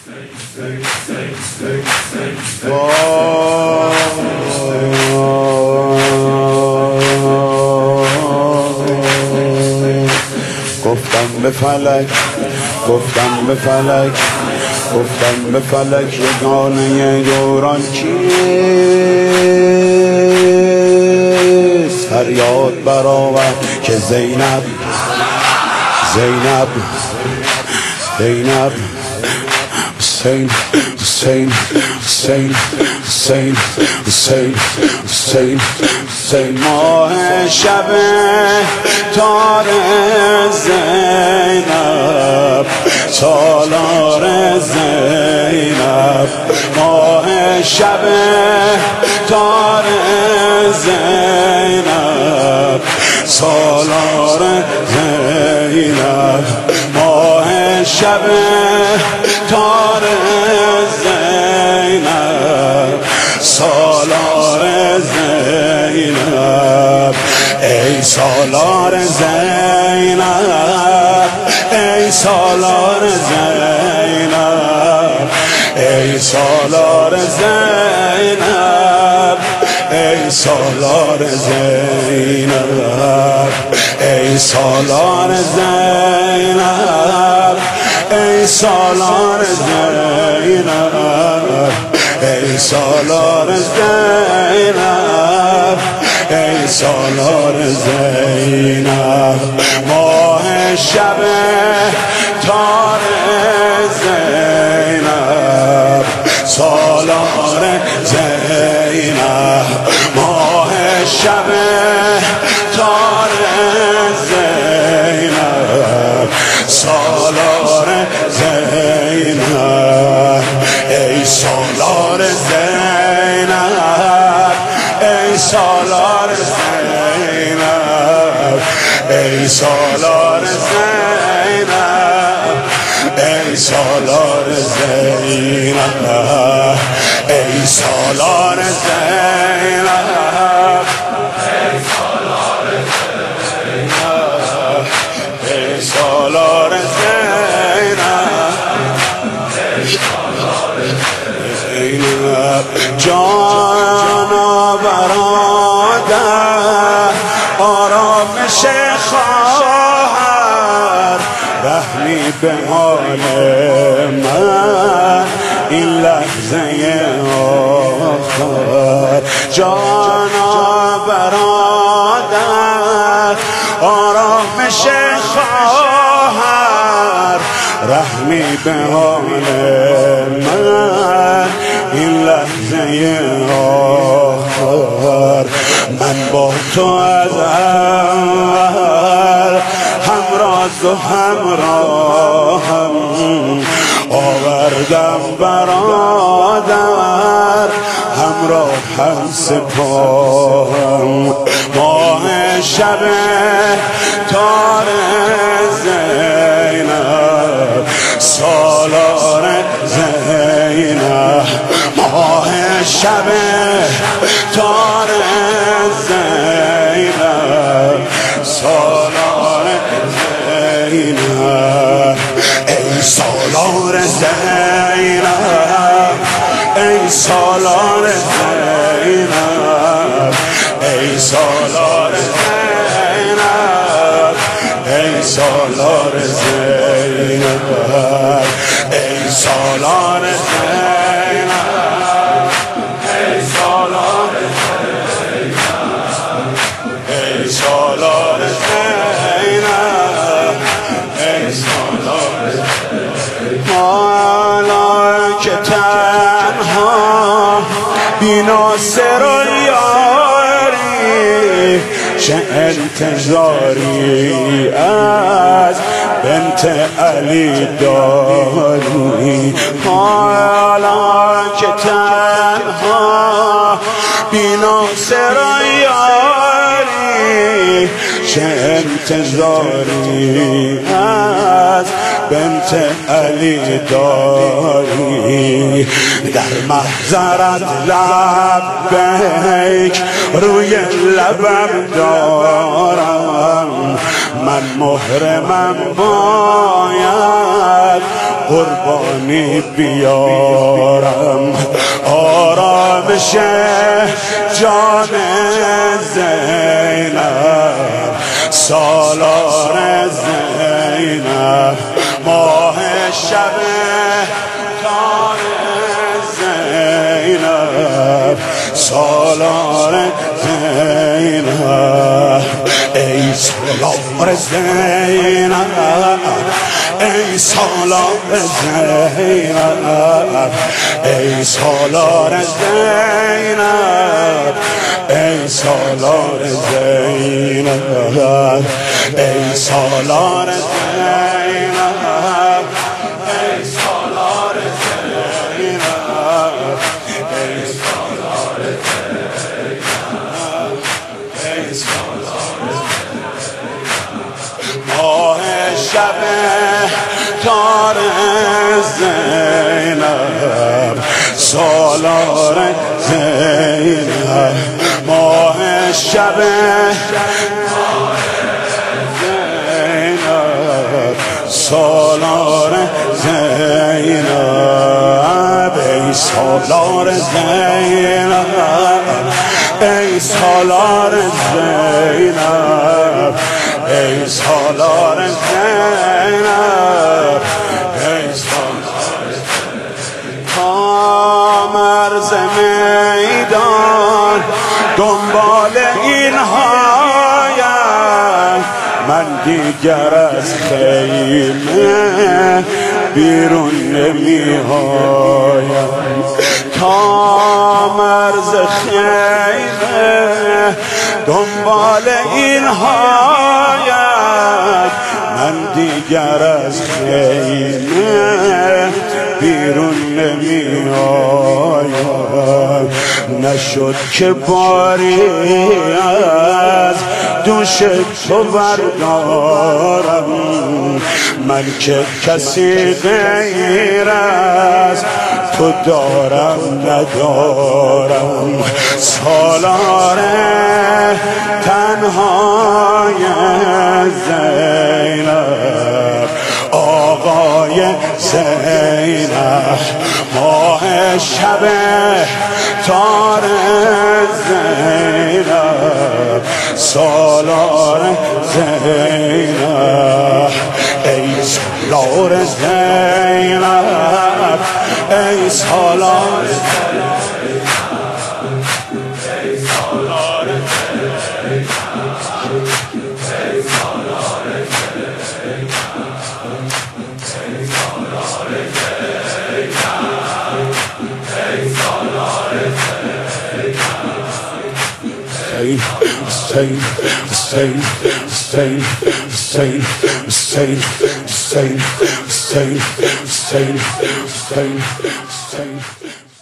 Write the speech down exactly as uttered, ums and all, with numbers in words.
گفتم به فلک گفتم به فلک گفتم به فلک یگانه دوران کیست؟ فریاد برآور که زینب زینب زینب حسین حسین حسین حسین حسین حسین حسین ماه شب تار زینب سالار زینب ماه شب تار زینب سالار زینب ماه شب تار زینب سالار زینب ای سالار زینب ای سالار زینب ای سالار زینب ای سالار زینب ای سالار زینب ای سالار زینب ای سالار زینب ای سالار زینب ماه شب تار زینب سالار زینب ماه شب تار زینب سالار زینب ای سالار زینب ای سالار زینب ای سالار زینب ای سالار زینب ای سالار زینب ای سالار زینب جانا برادر آرامش خواهر رحمی به حال من این لحظه آخر جانا برادر آرامش خواهر رحمی به حال من این لحظه آخر من با تو از اول همراز و همراهم آوردم برادر همراه هم سپاهم ماه شب تار زینب سالار زینب ماه شب تار زینب سالار زینب ای سالار زینب ای سالار زینب ای سالار زینب ای سالار زینب ای سالار زینب ای سالار زینب ای سالار زینب ای سالار زینب حالا که تنها بی ناصر و یاری چه انتظاری از بنت علی داری حالا که تنها بی ناصر و یاری چه انتظاری از بنت علی داری در محضرت لبیک روی لبم دارم من محرمم باید قربانی بیارم آرامش جان زینب سالار زینب ماه شب تار زینب سالار زینب ای سالار زینب ای سالار زینب ای سالار زینب ای سالار زینب ای سالار زینب ای سالار زینب ای سالار زینب ای سالار ماه شب تار زینب سالار زینب ماه شب تار زینب سالار زینب ای سالار زینب ای سالار زینب ای سالار زینب ای سالار تا مرز میدان دنبال اینهایم من دیگر از خیمه بیرون نمی‌آیم تا مرز خیمه دنبال اینهایم من دیگر از خیمه بیرون نمی‌آیم نشد که باری از دوش تو بردارم من که کسی غیر از تو دارم ندارم سالار تنهای زینب آقای زینب ماه شب تار زینب سالار زینب ای سالار زینب ای سالار Sing, sing, sing, sing, sing, sing, sing, sing, sing, sing, sing.